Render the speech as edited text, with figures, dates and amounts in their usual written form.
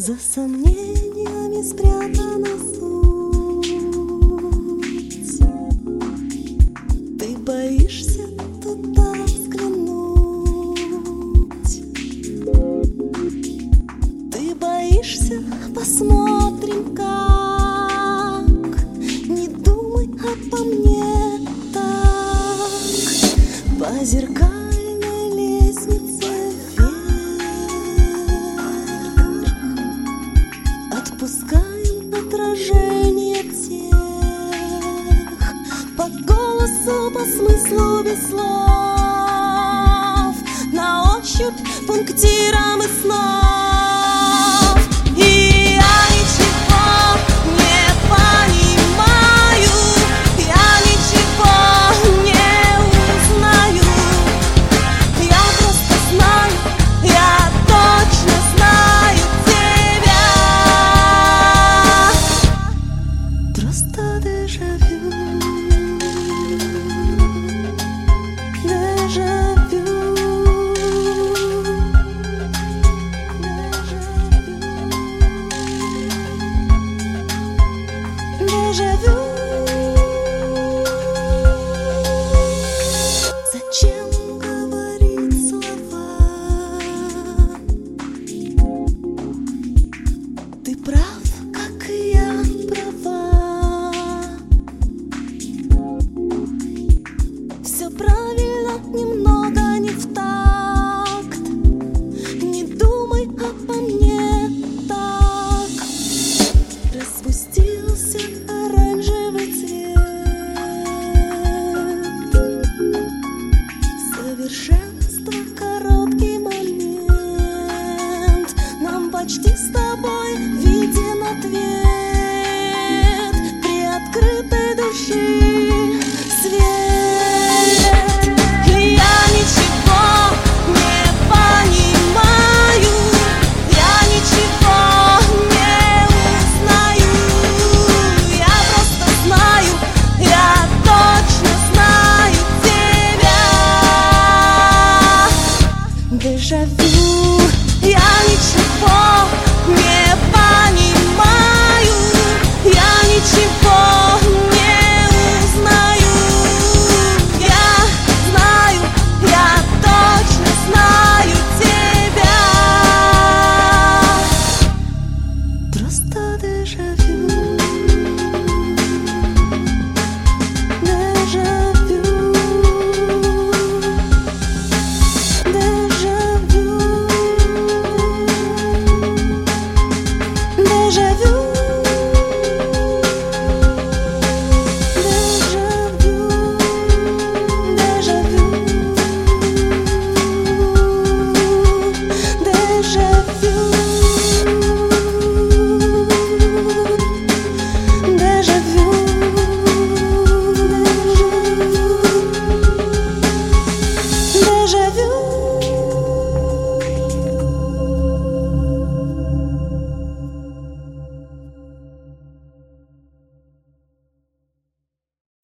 За сомнениями спрятана суть. Ты боишься туда взглянуть. Ты боишься, посмотрим как. Не думай обо мне так. По зеркальной лестнице отпускаем отражение тех. По голосу, по смыслу без слов. На ощупь пунктиром и снов. И я ничего не понимаю. Я ничего не узнаю. Я просто знаю, я точно знаю тебя. Просто дежавю. Дежавю. Дежавю. Зачем говорить слова? Ты прав, как и я права. Все правильно, немного не в такт. Не думай обо мне так. Распустился оранжевый цвет. Совершенство, короткий момент. Нам почти с тобой виден ответ. При открытой души свет. И я ничего не понимаю. Я ничего не узнаю. Я просто знаю, я точно знаю тебя. Дежавю.